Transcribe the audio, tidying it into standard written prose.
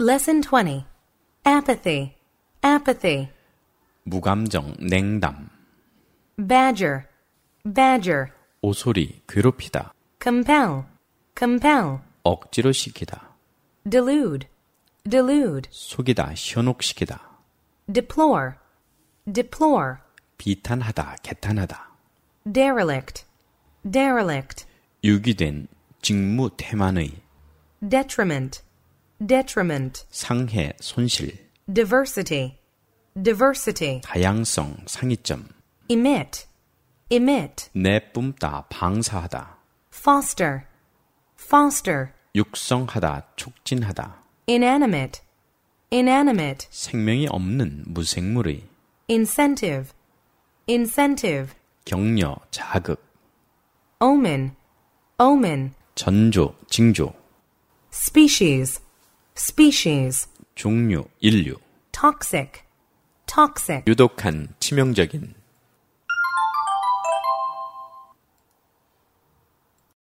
Lesson 20. Apathy, apathy. 무감정, 냉담. Badger, badger. 오소리, 괴롭히다. Compel, compel. 억지로 시키다. Delude, delude. 속이다, 현혹시키다. Deplore, deplore. 비탄하다, 개탄하다. Derelict, derelict. 유기된, 직무태만의. Detriment, detriment. 상해, 손실. Diversity, diversity. 다양성, 상이점. Emit, emit. 내뿜다, 방사하다. Foster, foster. 육성하다, 촉진하다. Inanimate, inanimate. 생명이 없는 무생물의. Incentive, incentive. 격려, 자극. Omen, omen. 전조, 징조. Species, species. 종류, 인류. Toxic, toxic. 유독한, 치명적인.